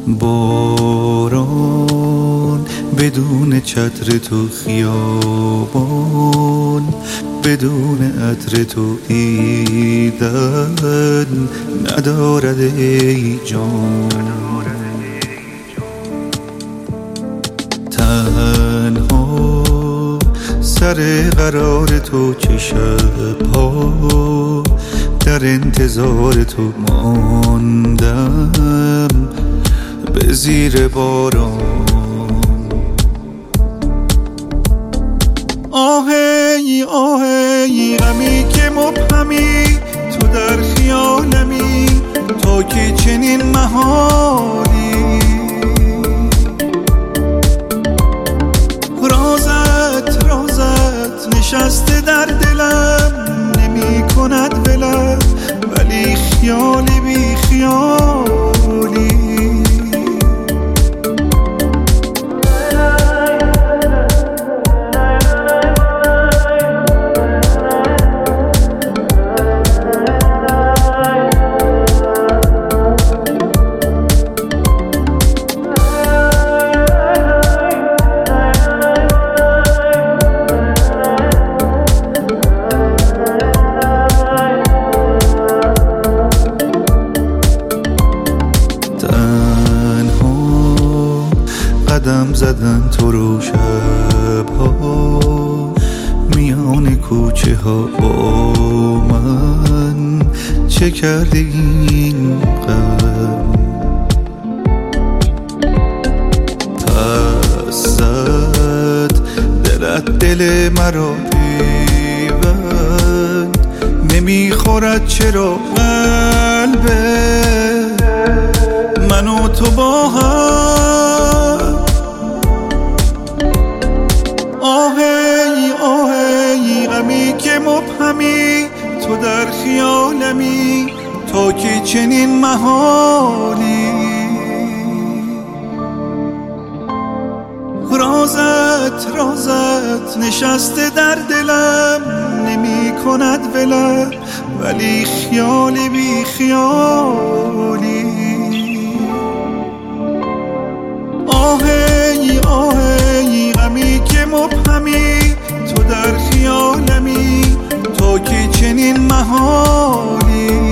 باران بدون چتر تو، خیابان بدون عطر تو، دیدن ندارد ای جان. تنها سر قرار تو چه شب‌ها در انتظار تو ماندم به زیر باران. آهی آهی غمی که مبهمی، تو در خیالمی، تو که چنین محالی. رازت نشسته در دلم، نمی کند ولم، ولی خیالی بی خیالی. قدم زدن تو رو شب‌ها میان کوچه ها، با من چه کرده این غم؟ پس زد دلت دل مرا پیوند، نمیخورد چرا قلبه من و تو با هم؟ آهی آهی غمی که مبهمی، تو در خیالمی، تو که چنین محالی. رازت نشسته در دلم، نمی کند ولم، ولی خیالی بی خیالی. آهی آهی غمی که مبهمی، تو در خیالمی، تو که چنین محالی.